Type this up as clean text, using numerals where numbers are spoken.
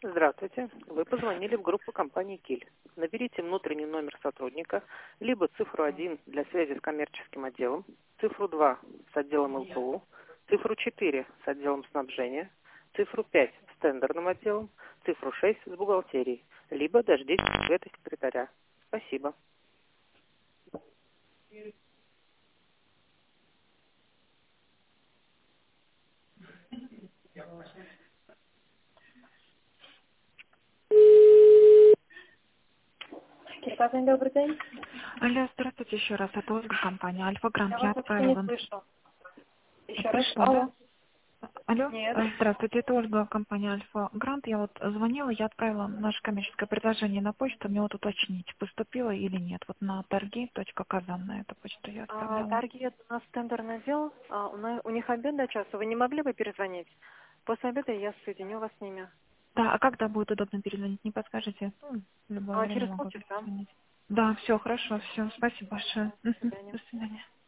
Здравствуйте. Вы позвонили в группу компании «Киль». Наберите внутренний номер сотрудника, либо цифру 1 для связи с коммерческим отделом, цифру 2 с отделом ЛПУ, цифру 4 с отделом снабжения, цифру 5 с тендерным отделом, цифру 6 с бухгалтерией, либо дождитесь ответа секретаря. Спасибо. Кирпазин, добрый день. Алло, здравствуйте еще раз. Это Ольга, компания Альфа Грант. Я Я вас вообще не отправила. слышу. Еще раз. Слышно, да? Алло. Алло, Нет. здравствуйте, это Ольга, компания Альфа Грант. Я вот звонила, я отправила наше коммерческое предложение на почту, мне вот уточнить, поступило или нет. Вот на торги.казан на эту почту я отправляла. Таргет у нас тендерный отдел. У них обед до часа. Вы не могли бы перезвонить? После обеда я соединю вас с ними. Да, а когда будет удобно перезвонить, не подскажете? В любое время Через могу полчаса. перезвонить. Да, все, хорошо, все, спасибо большое. До Мгм. свидания. До свидания.